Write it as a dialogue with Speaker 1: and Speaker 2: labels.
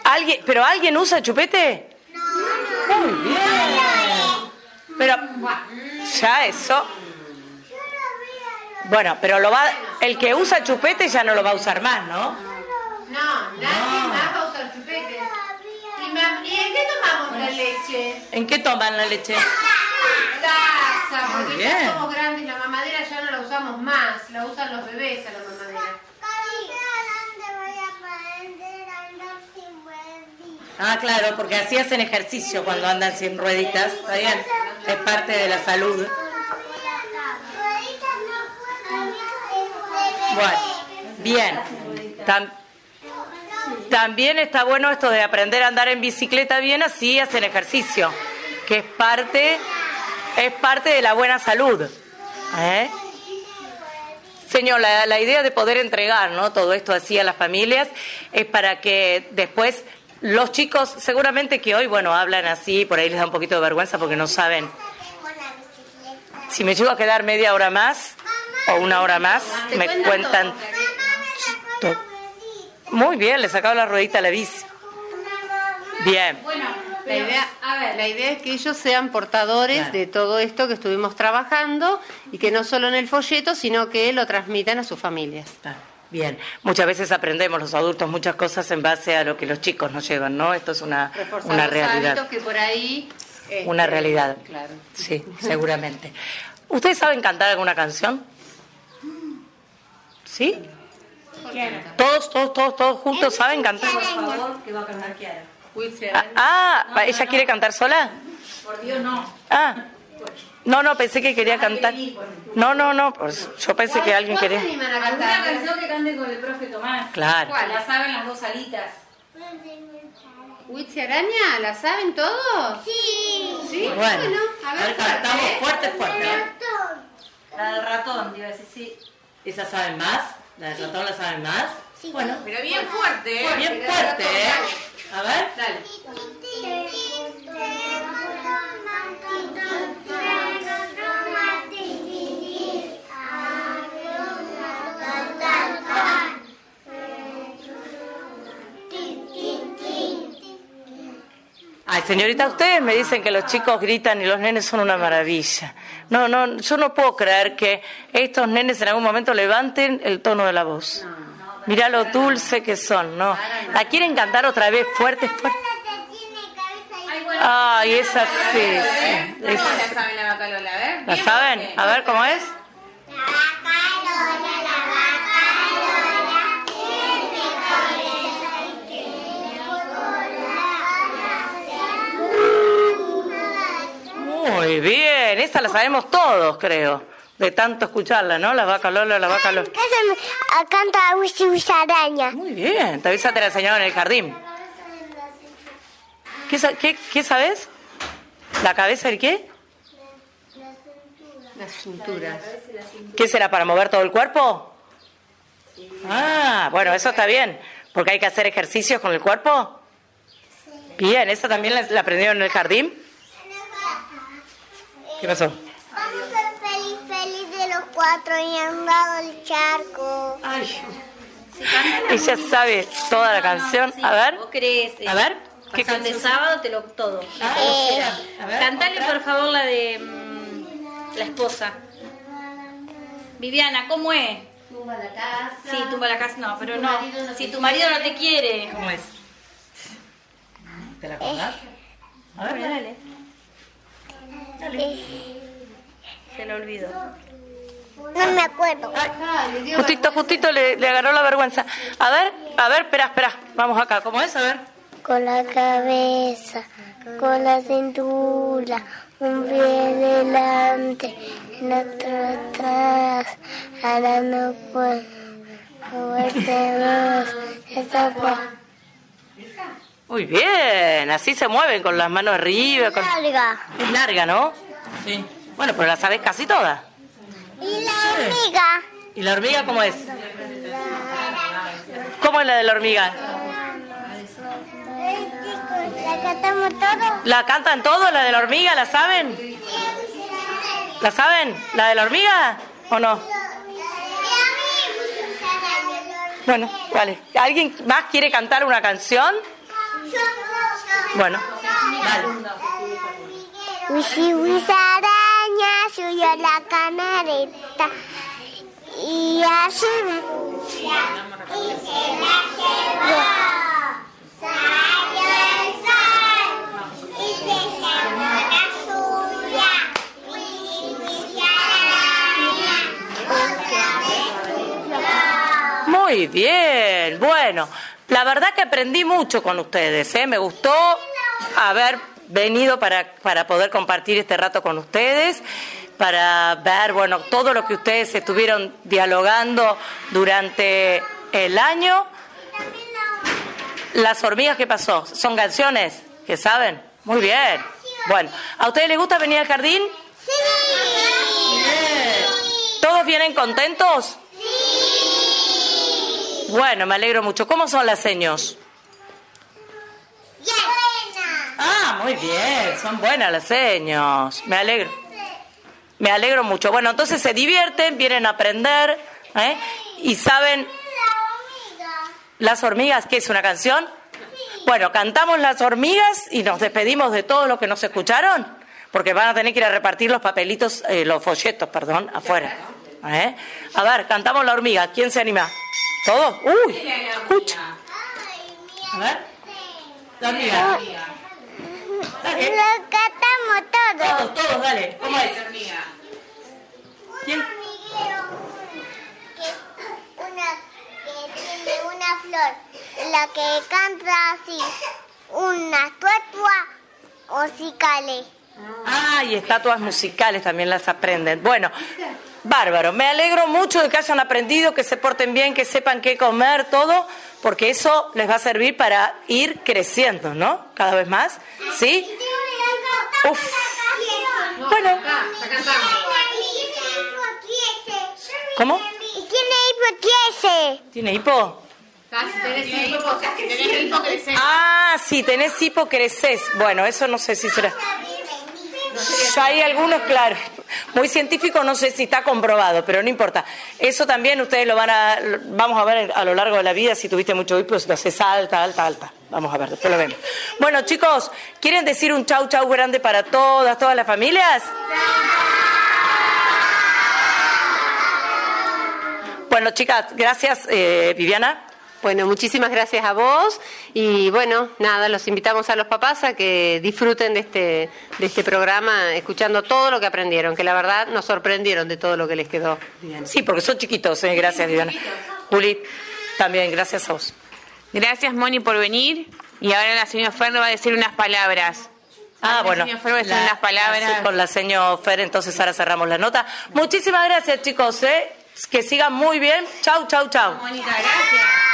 Speaker 1: ¿Pero alguien usa chupete?
Speaker 2: No.
Speaker 1: Muy bien. Pero ya eso. Bueno, pero el que usa chupete ya no lo va a usar más, ¿no?
Speaker 2: No, nadie más va a usar chupete. ¿Y en qué tomamos la leche?
Speaker 1: ¿En qué toman la leche?
Speaker 2: Taza,
Speaker 1: Muy
Speaker 2: porque
Speaker 1: bien.
Speaker 2: ya somos grandes, la mamadera ya no la usamos más, la usan los bebés a la mamadera.
Speaker 1: Ah, claro, porque así hacen ejercicio cuando andan sin rueditas, ¿está bien? Es parte de la salud. Bueno, bien. También está bueno esto de aprender a andar en bicicleta bien, así hacen ejercicio, que es parte de la buena salud. Señor, la idea de poder entregar, ¿no?, todo esto así a las familias es para que después los chicos, seguramente que hoy, bueno, hablan así, por ahí les da un poquito de vergüenza porque no saben. Si me llego a quedar media hora más o una hora más, me cuentan. Muy bien, le sacaba la ruedita a la bici. Bien.
Speaker 2: Bueno, la idea es que ellos sean portadores de todo esto que estuvimos trabajando y que no solo en el folleto, sino que lo transmitan a sus familias.
Speaker 1: Bien, muchas veces aprendemos los adultos muchas cosas en base a lo que los chicos nos llevan, ¿no? Esto es una realidad.
Speaker 2: Que por ahí,
Speaker 1: una realidad.
Speaker 2: Claro.
Speaker 1: Sí, seguramente. ¿Ustedes saben cantar alguna canción? ¿Sí? Todos juntos saben cantar.
Speaker 3: Por favor, que va a cantar Kiara.
Speaker 1: ¿Ella quiere cantar sola?
Speaker 3: Por Dios, no.
Speaker 1: No, pensé que quería cantar. No, pues yo pensé que alguien quería.
Speaker 3: ¿Alguna canción que cante con el profe Tomás?
Speaker 1: Claro.
Speaker 3: ¿Cuál? La saben las dos alitas.
Speaker 2: ¿Huitzi Araña? ¿La saben todos?
Speaker 3: Sí.
Speaker 1: Bueno,
Speaker 2: a ver,
Speaker 1: cantamos fuerte.
Speaker 3: La del ratón, te iba a decir, sí.
Speaker 1: ¿Esa saben más? ¿La del ratón la saben más?
Speaker 4: Sí.
Speaker 1: Bueno,
Speaker 2: pero bien fuerte, ¿eh?
Speaker 1: bien fuerte, ¿eh? A ver.
Speaker 2: Dale.
Speaker 1: Ay, señorita, ustedes me dicen que los chicos gritan y los nenes son una maravilla. No, yo no puedo creer que estos nenes en algún momento levanten el tono de la voz. Mirá lo dulce que son, ¿no? ¿La quieren cantar otra vez fuerte? Ay, esa sí.
Speaker 2: ¿Cómo la saben la vaca Lola? A ver.
Speaker 1: ¿La saben? A ver, ¿cómo es? Muy bien, esa la sabemos todos, creo, de tanto escucharla, ¿no? La vaca Lola, la vaca Lola.
Speaker 4: Canta Huitzi Araña.
Speaker 1: Muy bien, tal vez esa te la enseñaron en el jardín. ¿Qué sabes? ¿La cabeza del qué?
Speaker 2: Las cinturas.
Speaker 1: ¿Qué será, para mover todo el cuerpo? Bueno, eso está bien, porque hay que hacer ejercicios con el cuerpo. Bien, ¿esa también la aprendieron en el jardín? ¿Qué pasó?
Speaker 4: Vamos a ser feliz de los 4 y han dado el charco.
Speaker 1: Ay, ella sabe toda la canción. A ver.
Speaker 5: ¿Vos querés?
Speaker 1: A ver.
Speaker 5: ¿Qué canción de sábado? Todo.
Speaker 1: A ver,
Speaker 5: Cantale,
Speaker 1: otra.
Speaker 5: por favor, la de la esposa. Viviana, ¿cómo es?
Speaker 2: Tumba la casa.
Speaker 5: Sí, tumba la casa. No, pero no.
Speaker 2: marido no
Speaker 5: Si
Speaker 2: te
Speaker 5: tu marido no te quiere.
Speaker 1: ¿Cómo es? ¿Te la acordás? A ver,
Speaker 5: Dale. Se lo olvidó.
Speaker 4: No me acuerdo.
Speaker 1: Justito le agarró la vergüenza. A ver, espera. Vamos acá, ¿cómo es? A ver.
Speaker 4: Con la cabeza, con la cintura, un pie delante, el otro atrás. Ahora no puedo moverte más. Esa
Speaker 1: Muy bien, así se mueven con las manos arriba.
Speaker 4: larga.
Speaker 1: Es larga, ¿no? Sí. Bueno, pero la sabes casi toda.
Speaker 4: Y la hormiga.
Speaker 1: ¿Y la hormiga cómo es? ¿Cómo es la de la hormiga?
Speaker 4: La cantamos todo.
Speaker 1: ¿La cantan todos, la de la hormiga? ¿La saben? ¿La saben? ¿La de la hormiga o no? Bueno, vale. ¿Alguien más quiere cantar una canción? Bueno, dale.
Speaker 4: Wisi wisi araña subió la canareta y así y se la llevó. Salió el sol y se llevó la suya. Wisi wisi araña.
Speaker 1: Muy bien, bueno, la verdad que aprendí mucho con ustedes, ¿eh? Me gustó haber venido para poder compartir este rato con ustedes, para ver, bueno, todo lo que ustedes estuvieron dialogando durante el año. Las hormigas, ¿qué pasó? ¿Son canciones que saben? Muy bien. Bueno, ¿a ustedes les gusta venir al jardín?
Speaker 4: Sí.
Speaker 1: ¿Todos vienen contentos?
Speaker 4: Sí.
Speaker 1: Bueno, me alegro mucho. ¿Cómo son las seños? Ah, muy bien, son buenas las señas. Me alegro. Me alegro mucho. Bueno, entonces se divierten, vienen a aprender, ¿eh? Y saben... ¿Las hormigas? ¿Qué es una canción? Bueno, cantamos Las hormigas y nos despedimos de todos los que nos escucharon, porque van a tener que ir a repartir los papelitos, los folletos, perdón, afuera. A ver, cantamos La hormiga. ¿Quién se anima? ¿Todos? Uy, escucha. A ver. La hormiga. Dale.
Speaker 4: Lo cantamos todos.
Speaker 1: Todos, dale. ¿Cómo es? ¿Quién?
Speaker 4: Un hormiguero que tiene una flor, la que canta así, una estatua musicales.
Speaker 1: Ah, y estatuas musicales también las aprenden. Bueno, bárbaro. Me alegro mucho de que hayan aprendido, que se porten bien, que sepan qué comer, todo, porque eso les va a servir para ir creciendo, ¿no? Cada vez más. ¿Sí? Uf. Bueno. ¿Cómo?
Speaker 4: ¿Y tiene hipo?
Speaker 1: ¿Tiene hipo? Ah, sí, tenés hipo, creces. Bueno, eso no sé si será. Ya hay algunos, claro. Muy científico, no sé si está comprobado, pero no importa. Eso también ustedes vamos a ver a lo largo de la vida, si tuviste mucho hipo, si lo haces alta. Vamos a ver, después lo vemos. Bueno, chicos, ¿quieren decir un chau grande para todas las familias? Bueno, chicas, gracias, Viviana.
Speaker 2: Bueno, muchísimas gracias a vos y bueno, nada, los invitamos a los papás a que disfruten de este programa escuchando todo lo que aprendieron, que la verdad nos sorprendieron de todo lo que les quedó.
Speaker 1: Sí, porque son chiquitos, gracias, Viviana. Juli, también, gracias a vos.
Speaker 6: Gracias, Moni, por venir y ahora la señora Fer va a decir unas palabras.
Speaker 1: Ah, bueno,
Speaker 6: la señora Fer va a decir unas palabras.
Speaker 1: Con la señora Fer, entonces ahora cerramos la nota. Muchísimas gracias, chicos, que sigan muy bien. Chau.
Speaker 6: Mónica, gracias.